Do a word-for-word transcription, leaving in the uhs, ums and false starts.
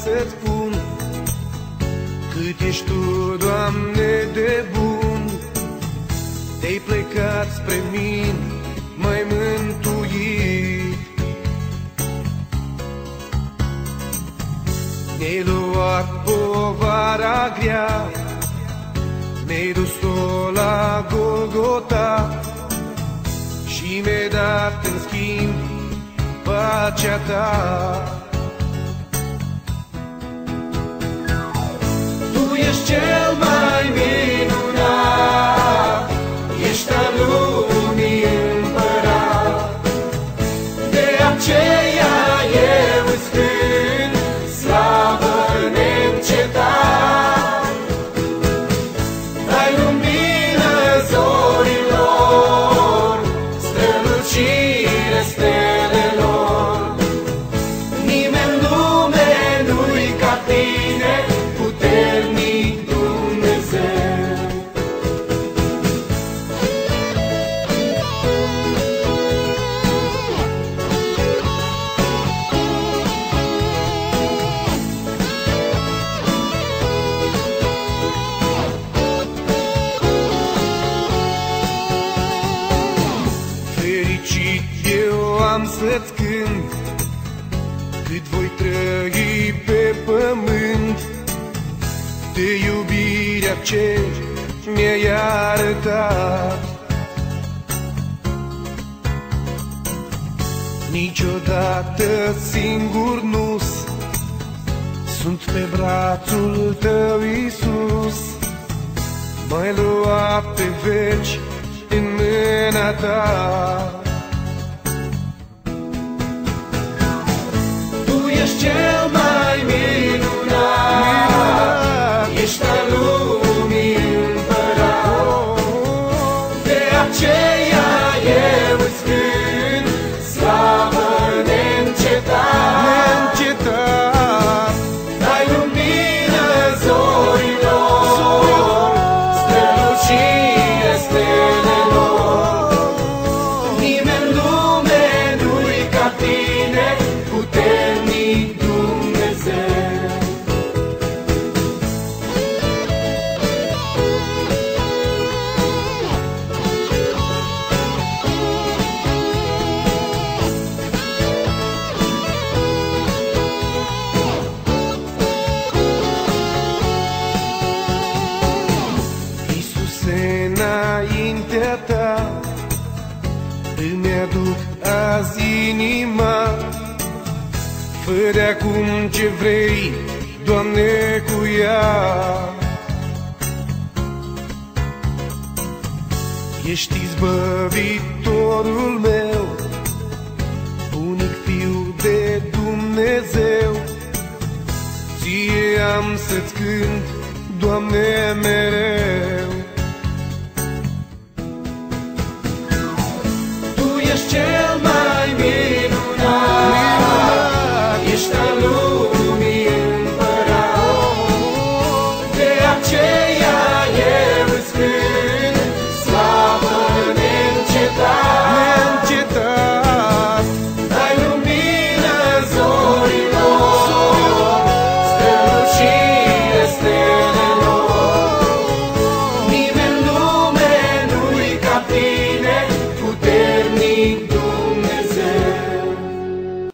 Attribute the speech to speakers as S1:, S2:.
S1: să-ți spun cât ești Tu, Doamne, de bun. Te-ai plecat spre mine, m-ai mântuit. Mi-ai luat povara grea, mi-ai dus-o la Golgota și mi-ai dat în schimb pacea Ta. Tu ești cel mai minunat, ești al lumii împărat, de aceea eu îți cânt slavă neîncetat. Dai lumină zorilor, strălucire stelelor, nimeni în lume nu-i ca Tine, puternic Dumnezeu. Fericit eu am să-ți cânt, cât voi trăi pe pământ, de iubirea ce mi-ai arătat. Niciodată singur nu-s, sunt pe brațul Tău, Iisus. M-ai luat pe veci în mâna Ta. Tu ești cel mai minunat, ești al lumii împărat, de aceea eu îți cânt slavă neîncetat. Dai lumină zorilor, strălucire stelelor, nimeni în lume nu-i ca Tine, puternic Dumnezeu. Iisuse, înaintea Ta îmi aduc azi inima, fă de acum ce vrei, Doamne, cu ea. Ești izbăvitorul meu, unic Fiu de Dumnezeu. Ție am să-ți cânt, Doamne, mereu. Tu ești cel mai